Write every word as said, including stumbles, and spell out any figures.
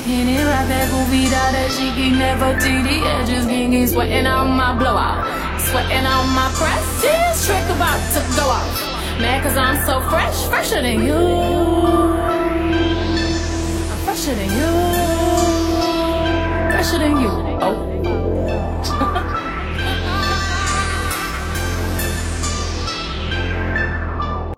Hitting right back, goofy out that she keep never T D edges, king sweating out my blowout, sweating out my press. This trick about to go off. Mad cause I'm so fresh, fresher than you. I'm fresher than you, fresher than you. Oh.